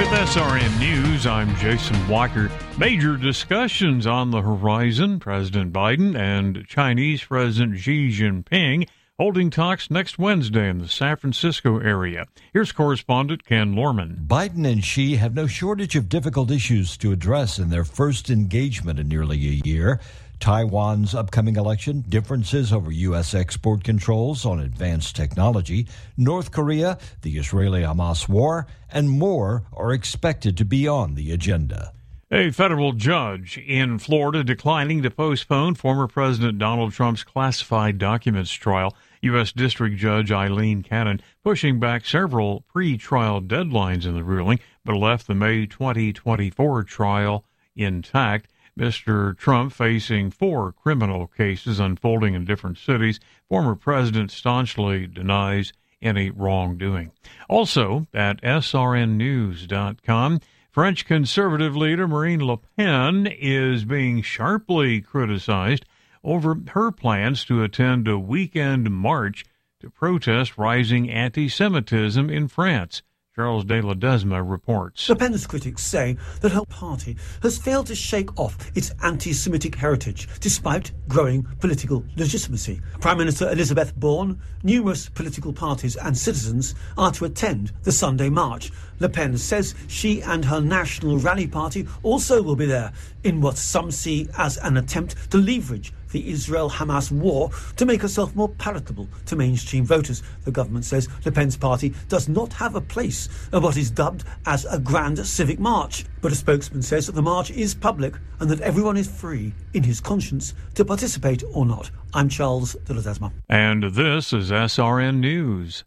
With SRN News, I'm Jason Walker. Major discussions on the horizon. President Biden and Chinese President Xi Jinping holding talks next Wednesday in the San Francisco area. Here's correspondent Ken Lorman. Biden and Xi have no shortage of difficult issues to address in their first engagement in nearly a year. Taiwan's upcoming election, differences over U.S. export controls on advanced technology, North Korea, the Israeli-Hamas war, and more are expected to be on the agenda. A federal judge in Florida declining to postpone former President Donald Trump's classified documents trial. U.S. District Judge Eileen Cannon pushing back several pre-trial deadlines in the ruling, but left the May 2024 trial intact. Mr. Trump facing 4 criminal cases unfolding in different cities. Former president staunchly denies any wrongdoing. Also, at srnnews.com, French conservative leader Marine Le Pen is being sharply criticized over her plans to attend a weekend march to protest rising anti-Semitism in France. Charles de Ledesma reports. Le Pen's critics say that her party has failed to shake off its anti-Semitic heritage despite growing political legitimacy. Prime Minister Elizabeth Borne, numerous political parties and citizens are to attend the Sunday march. Le Pen says she and her National Rally Party also will be there in what some see as an attempt to leverage the Israel-Hamas war to make herself more palatable to mainstream voters. The government says Le Pen's party does not have a place in what is dubbed as a grand civic march. But a spokesman says that the march is public and that everyone is free in his conscience to participate or not. I'm Charles de Ledesma. And this is SRN News.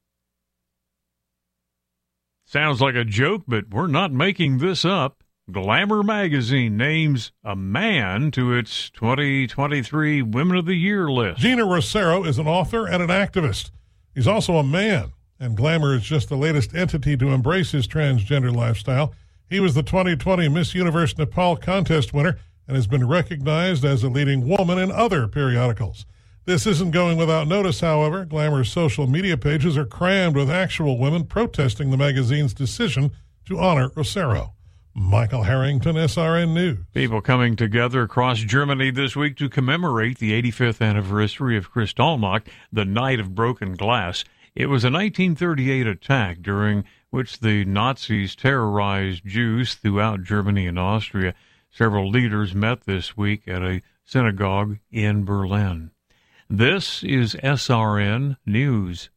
Sounds like a joke, but we're not making this up. Glamour magazine names a man to its 2023 Women of the Year list. Gina Rosero is an author and an activist. He's also a man, and Glamour is just the latest entity to embrace his transgender lifestyle. He was the 2020 Miss Universe Nepal contest winner and has been recognized as a leading woman in other periodicals. This isn't going without notice, however. Glamour's social media pages are crammed with actual women protesting the magazine's decision to honor Rosero. Michael Harrington, SRN News. People coming together across Germany this week to commemorate the 85th anniversary of Kristallnacht, the Night of Broken Glass. It was a 1938 attack during which the Nazis terrorized Jews throughout Germany and Austria. Several leaders met this week at a synagogue in Berlin. This is SRN News.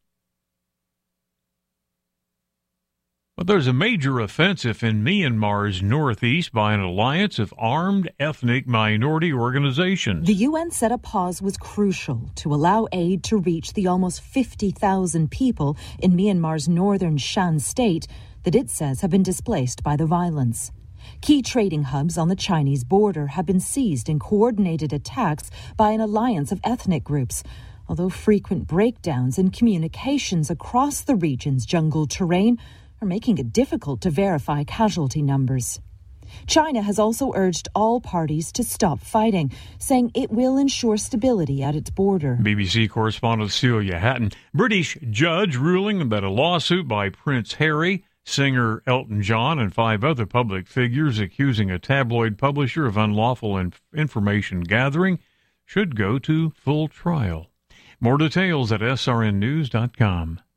But there's a major offensive in Myanmar's northeast by an alliance of armed ethnic minority organizations. The UN said a pause was crucial to allow aid to reach the almost 50,000 people in Myanmar's northern Shan state that it says have been displaced by the violence. Key trading hubs on the Chinese border have been seized in coordinated attacks by an alliance of ethnic groups, although frequent breakdowns in communications across the region's jungle terrain are making it difficult to verify casualty numbers. China has also urged all parties to stop fighting, saying it will ensure stability at its border. BBC correspondent Celia Hatton. British judge ruling that a lawsuit by Prince Harry, singer Elton John, and 5 other public figures accusing a tabloid publisher of unlawful information gathering should go to full trial. More details at srnnews.com.